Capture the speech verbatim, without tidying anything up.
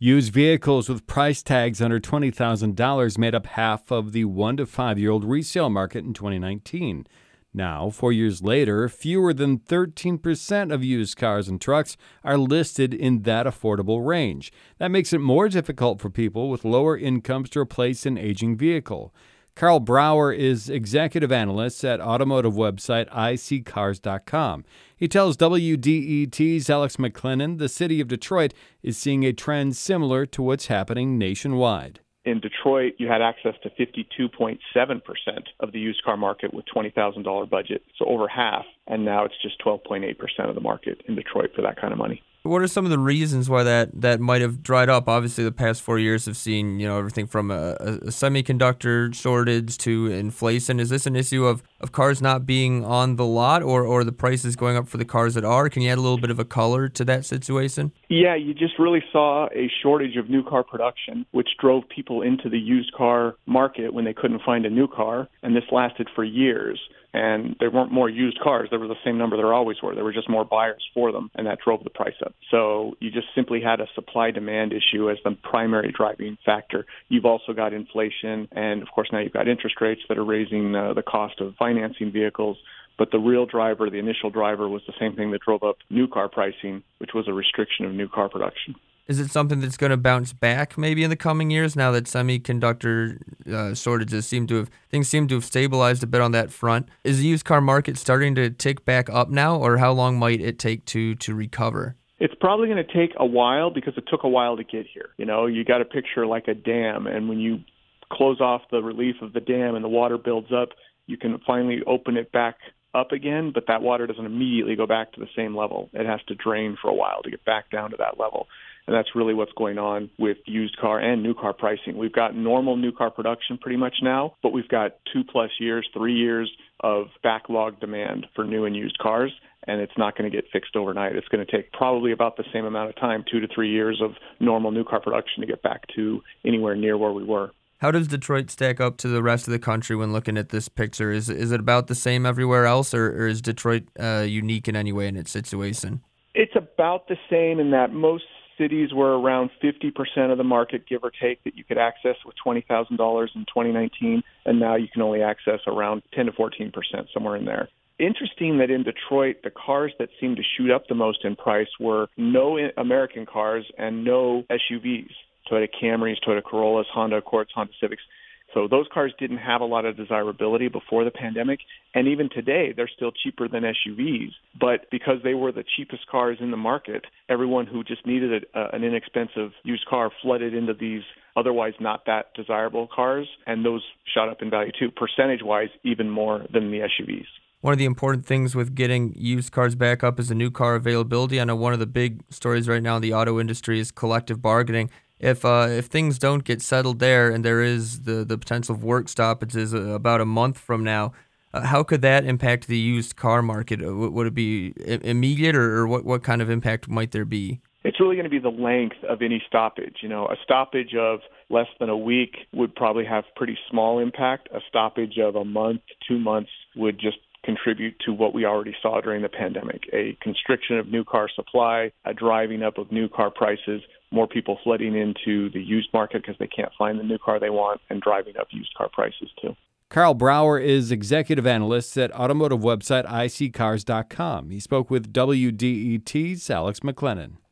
Used vehicles with price tags under twenty thousand dollars made up half of the one to five-year-old resale market in twenty nineteen. Now, four years later, fewer than thirteen percent of used cars and trucks are listed in that affordable range. That makes it more difficult for people with lower incomes to replace an aging vehicle. Carl Brower is executive analyst at automotive website i c cars dot com. He tells W D E T's Alex McLennan the city of Detroit is seeing a trend similar to what's happening nationwide. In Detroit, you had access to fifty-two point seven percent of the used car market with twenty thousand dollars budget, so over half, and now it's just twelve point eight percent of the market in Detroit for that kind of money. What are some of the reasons why that, that might have dried up? Obviously, the past four years have seen, you know, everything from a, a semiconductor shortage to inflation. Is this an issue of, of cars not being on the lot, or, or the prices going up for the cars that are? Can you add a little bit of a color to that situation? Yeah, you just really saw a shortage of new car production, which drove people into the used car market when they couldn't find a new car, and this lasted for years. And there weren't more used cars. There was the same number there always were. There were just more buyers for them, and that drove the price up. So you just simply had a supply-demand issue as the primary driving factor. You've also got inflation, and, of course, now you've got interest rates that are raising uh, the cost of financing vehicles. But the real driver, the initial driver, was the same thing that drove up new car pricing, which was a restriction of new car production. Is it something that's going to bounce back maybe in the coming years now that semiconductor uh, shortages seem to have, things seem to have stabilized a bit on that front? Is the used car market starting to tick back up now, or how long might it take to, to recover? It's probably going to take a while because it took a while to get here. You know, you got to picture like a dam, and when you close off the relief of the dam and the water builds up, you can finally open it back up again, but that water doesn't immediately go back to the same level. It has to drain for a while to get back down to that level. And that's really what's going on with used car and new car pricing. We've got normal new car production pretty much now, but we've got two plus years, three years of backlog demand for new and used cars, and it's not going to get fixed overnight. It's going to take probably about the same amount of time, two to three years of normal new car production to get back to anywhere near where we were. How does Detroit stack up to the rest of the country when looking at this picture? Is is it about the same everywhere else, or, or is Detroit uh, unique in any way in its situation? It's about the same in that most cities were around fifty percent of the market, give or take, that you could access with twenty thousand dollars in twenty nineteen, and now you can only access around ten to fourteen percent, somewhere in there. Interesting that in Detroit, the cars that seemed to shoot up the most in price were no American cars and no S U Vs. Toyota Camrys, Toyota Corollas, Honda Accords, Honda Civics. So those cars didn't have a lot of desirability before the pandemic, and even today they're still cheaper than S U Vs. But because they were the cheapest cars in the market, everyone who just needed a, an inexpensive used car flooded into these otherwise not that desirable cars, and those shot up in value too, percentage-wise even more than the S U Vs. One of the important things with getting used cars back up is the new car availability. I know one of the big stories right now in the auto industry is collective bargaining. If uh, if things don't get settled there, and there is the, the potential of work stoppages about a month from now, uh, how could that impact the used car market? Would it be immediate, or, or what, what kind of impact might there be? It's really going to be the length of any stoppage. You know, a stoppage of less than a week would probably have pretty small impact. A stoppage of a month, two months would just contribute to what we already saw during the pandemic, a constriction of new car supply, a driving up of new car prices, more people flooding into the used market because they can't find the new car they want, and driving up used car prices too. Carl Brower is executive analyst at automotive website i c cars dot com. He spoke with W D E T's Alex McLennan.